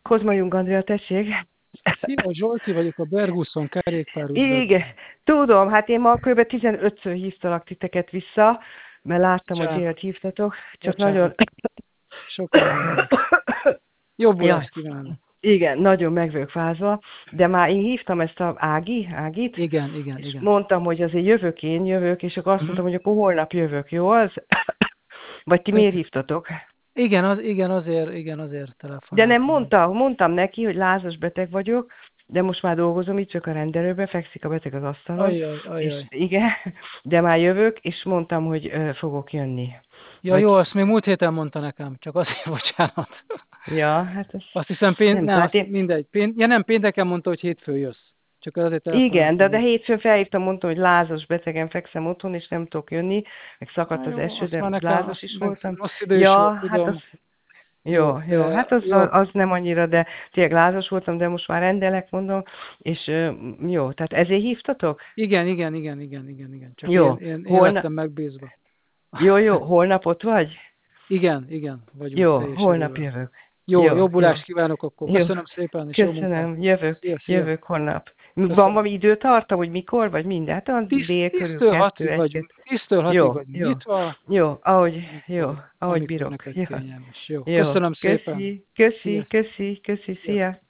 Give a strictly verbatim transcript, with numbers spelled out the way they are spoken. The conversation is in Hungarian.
Kozma Jung Andrea, tessék. Szia, Zsolti vagyok, a Berguszon kerékpárútban. Igen, tudom, hát én ma kb. tizenötször hívtalak titeket vissza, mert láttam, hogy Bocsánat. délt hívtatok, csak Bocsánat. nagyon... Sokan vannak. Jobbulást Jaj. kívánok. Igen, nagyon meg vagyok fázva, de már én hívtam ezt a Ági, Ágit, Igen, igen, és igen. mondtam, hogy azért jövök én, jövök, és akkor azt Mhm. mondtam, hogy akkor holnap jövök, jó az? Vagy ti miért hívtatok? Igen, az, igen, azért, igen, azért telefonáltam. De nem mondta, mondtam neki, hogy lázas beteg vagyok, de most már dolgozom itt, csak a rendelőben, fekszik a beteg az asztalon. Ajaj, ajaj. És igen, de már jövök, és mondtam, hogy ö, fogok jönni. Ja, Vagy... jó, azt még múlt héten mondta nekem, csak azért, bocsánat. Ja, hát ez... Azt hiszem, pént, nem, nem, azt, én... mindegy. Pént, ja nem, pénteken mondta, hogy hétfő jössz. Csak azért Igen, de, de hogy... hétfőn felhívtam, mondtam, hogy lázas betegen fekszem otthon, és nem tudok jönni, meg szakadt Na az jó, eső, azt de már nekem, lázas azt is meg voltam. rossz idő is Ja, volt, hát tudom. az... Jó, jó, de, hát az, jó. az nem annyira, de tényleg lázas voltam, de most már rendelek, mondom, és ö, jó, tehát ezért hívtatok? Igen, igen, igen, igen, igen, igen. Csak Jó, én, én, én holna... lettem megbízva. Jó, jó, holnap ott vagy? Igen, igen, vagyunk Jó, teljes holnap erővel. jövök. Jó, Jó, jobbulást jó. kívánok akkor. Jó. Köszönöm szépen, és jó munkát. Köszönöm, jövök, Szia, szia. jövök holnap. Köszönöm. Van valami időtartam, hogy mikor, vagy minden? Hát a Tíz, dél körül, tíztől kettő, hatig egy, vagyunk. két. Tíztől hatig Jó, vagyunk jó, nyitva. jó, ahogy, jó, Amikor, ahogy amikor bírok. neked Jó. kényelmes. Jó. Jó. Köszönöm szépen. Köszi, köszi, Szia. köszi, köszi, Szia. szia.